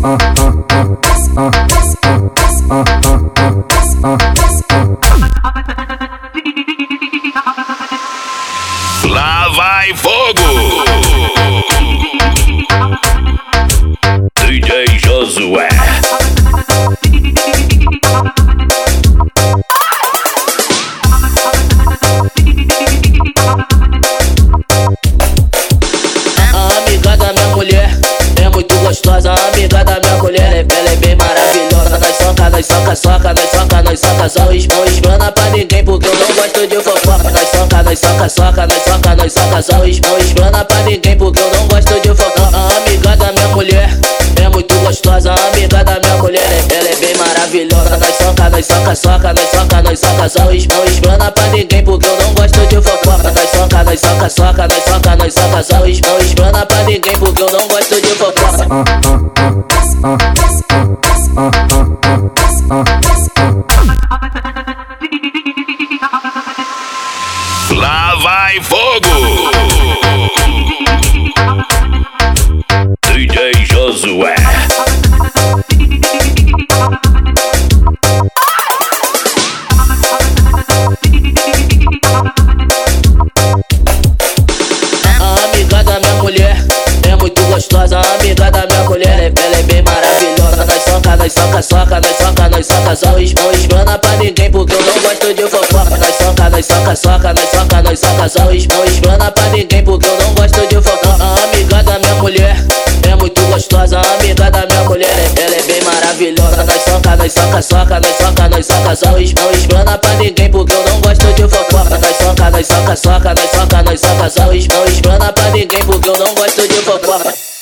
Lá vai fogo! DJ Josué. A amiga da minha mulher é muito gostosa. A amiga da minha mulher, ela é bem maravilhosa. Nós soca, nós soca, soca, nós soca, nós soca. Só explana pra ninguém porque eu não gosto de fofoca. Nós soca, nós soca, soca, nós soca, nós soca. Só explana pra ninguém porque eu não gosto de fofoca. A amiga da minha mulher é muito gostosa. A amiga da minha mulher, ela é bem maravilhosa. Nós soca, nós soca, soca, nós soca, nós soca. Só explana pra ninguém porque eu não gosto de fofoca. Nós soca, nós soca, soca, nós soca, nós soca. Só explana pra ninguém porque eu não gosto de fofoca. Lá vai fogo! DJ Josué. A amiga da minha mulher é muito gostosa. A amiga da minha mulher, ela é bem maravilhosa. Nós soca, nós soca, soca, nós soca, nós soca. Só explana pra ninguém porque eu não gosto de fofoca. Nós soca, nós soca, soca, nós soca, nós soca. Só explana pra ninguém porque eu não gosto de fofoca. A amiga da minha mulher é muito gostosa. A amiga da minha mulher, ela é bem maravilhosa. Nós soca, nós soca, soca, nós soca, nós soca. Só explana pra ninguém porque eu não gosto de fofoca. Nós soca, nós soca, soca, nós soca, nós soca. Só explana pra ninguém porque eu não gosto de fofoca.